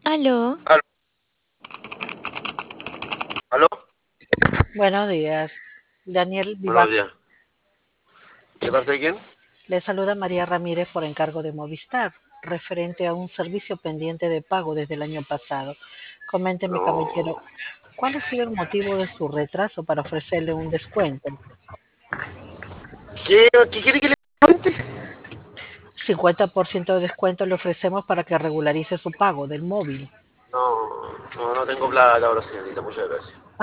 Aló, Aló, aló, Buenos días, Daniel buenos Vivar. días. ¿De parte de quién? Le saluda María Ramírez por encargo de Movistar, referente a un servicio pendiente de pago desde el año pasado. Coménteme, caballero, No. ¿cuál ha sido el motivo de su retraso para ofrecerle un descuento? ¿Qué quiere que le cuente? 50% de descuento le ofrecemos para que regularice su pago del móvil. No, no tengo plata ahora, señorita, muchas gracias.